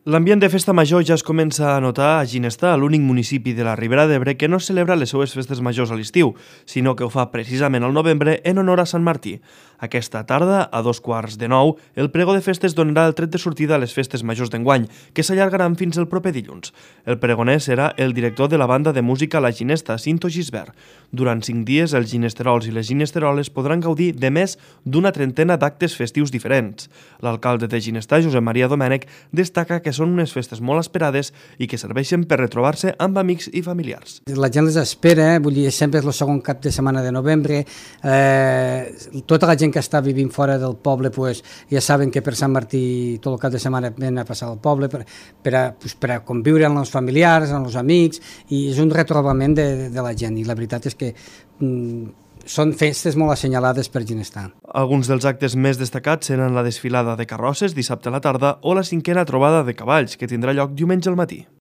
L'ambient de festa major ja es comença a notar a Ginestar, l'únic municipi de la Ribera d'Ebre que no celebra les seues festes majors a l'estiu, sinó que ho fa precisament al novembre en honor a Sant Martí. Aquesta tarda, a 9:15, el pregó de festes donarà el tret de sortida a les festes majors d'enguany, que s'allargaran fins el proper dilluns. El pregoner serà el director de la banda de música La Ginesta, Cinto Gisbert. Durant 5 dies, els ginesterols i les ginesteroles podran gaudir de més d'una trentena d'actes festius diferents. L'alcalde de Ginestar, Josep Maria Domènech, destaca que són unes festes molt esperades i que serveixen per retrobar-se amb amics i familiars. La gent les espera, vull dir, sempre és el segon cap de setmana de novembre. Tota la gent que està vivint fora del poble pues, ja saben que per Sant Martí tot el cap de setmana ven a passar al poble per a conviure amb els familiars, amb els amics, i és un retrobament de la gent, i la veritat és que són festes molt assenyalades per Ginestar. Alguns dels actes més destacats seran la desfilada de carrosses dissabte a la tarda o la 5a trobada de cavalls, que tindrà lloc diumenge al matí.